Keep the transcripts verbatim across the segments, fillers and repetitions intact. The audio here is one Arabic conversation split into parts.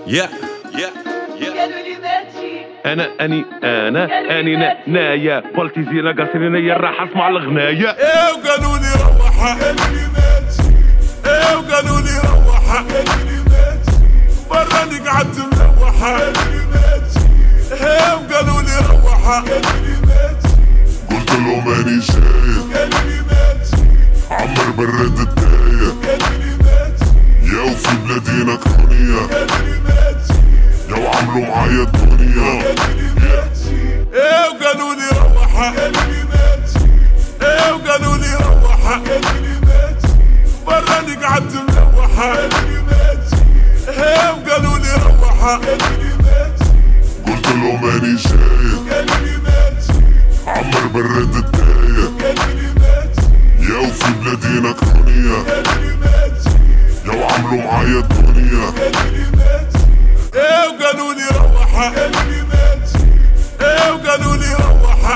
يا يا يا انا اني انا اني نا نايا بولتي زينة قصرينيا راح اسمع الغناية. ايه وقالوا لي روحها ايه وقالوا لي روحها براني قعدت مروحها ايه وقالوا لي روحها قلت لهم اني جاي عمر برد الداية يا وفي بلادينا كرونية يا وعملوا معايا الدنيا. ايه وقالوا لي روحها ايه وقالوا لي روحها براني قعدت مروحها ايه وقالوا لي روحها قلت لهم اني جاي عمر برد الداية يا وفي بلادينا كرونية يا وعملوا معايا الدنيا. ايه وقالوا لي روحها ايه وقالوا لي روحها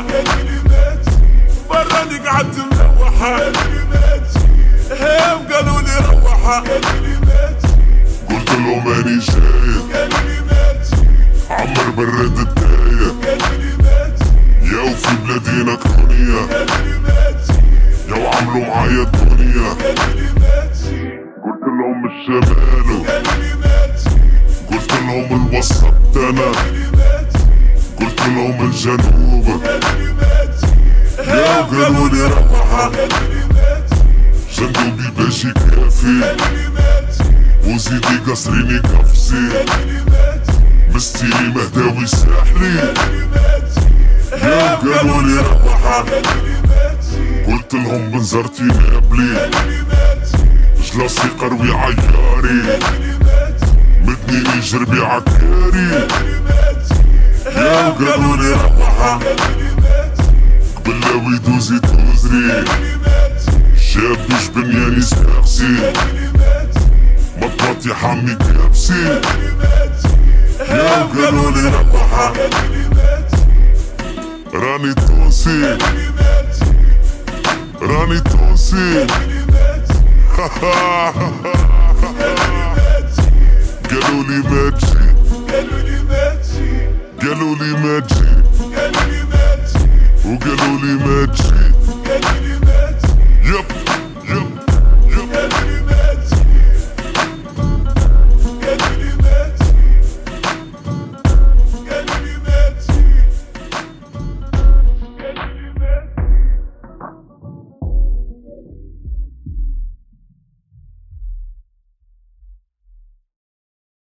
براني قعدت مروحها ايه وقالوا لي روحها قلت لهم اني جاي عمر برد الداية يا وفي بلادينا كرونية يا وعملوا معايا الدنيا. قلت لهم الشمال قلت لهم الوسط انا قلت لهم الجنوب ايه وقالوا لي روحها جندوبي باشي كافي وزيدي قصريني كفسي مستيري مهداوي ساحلي ايه وقالوا لي روحها قلت لهم بنزرتي نابلي جلاسي قروي عياري مدنيني جربي عكاري ايه وقالوا لي روحها قبلاوي دوزي توزري شاب مش بنياني ساقسي مطمطي حامي كابسي ايه وقالوا لي روحها راني توسي راني توسي